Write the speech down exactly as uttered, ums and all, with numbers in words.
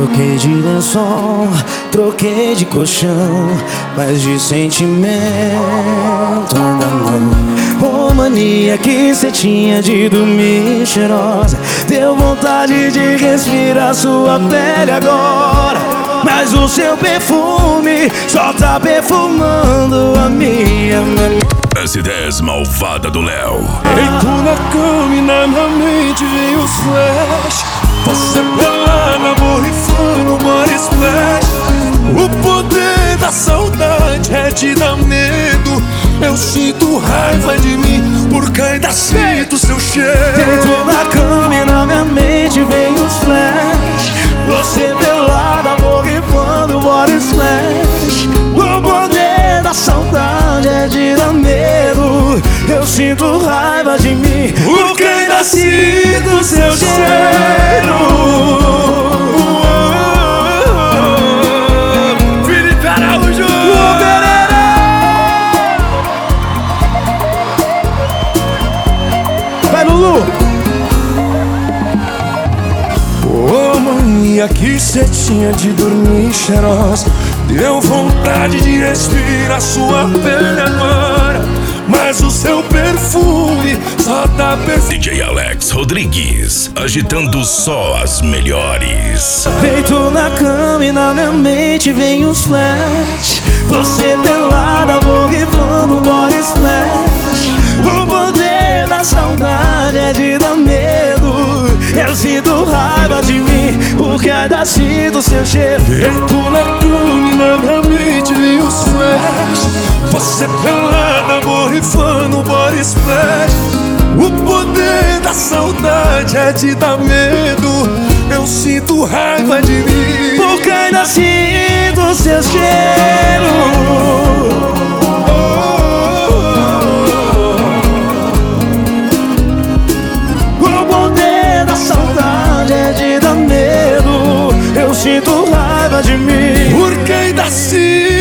Troquei de lençol, troquei de colchão, mas de sentimento ainda não. Ô mania que cê tinha de dormir cheirosa, deu vontade de respirar sua pele agora, mas o seu perfume só tá perfumando a minha memória. As ideias malvadas do Léo. Deito na cama e na minha mente vem os flash. Você pelada, borrifando body splash. O poder da saudade é te dar medo. Eu sinto raiva de mim, porque ainda sinto seu cheiro. Deito na cama e na minha mente vem os flash. Você pelada, borrifando body splash. O poder da saudade é de dar medo. Eu sinto raiva de mim, porque ainda sinto seu cheiro. Felipe Araújo. Vai, Lulu! Ô mania que cê tinha de dormir cheirosa, deu vontade de respirar sua pele agora, mas o seu perfume só tá perfumando. D J Alex Rodrigues, agitando só as melhores. Deito na cama e na minha mente vem os flash. Você pelada, borrifando body splash. O poder da saudade é de dar medo. Eu sinto raiva de mim, porque ainda sinto seu cheiro. Deito na cama e na minha mente vem os flash. Você pelada, borrifando body splash. O poder da saudade é de dar medo. Eu sinto raiva de mim, porque ainda sinto seu cheiro. O poder da saudade é de dar medo. Eu sinto raiva de mim, porque ainda sinto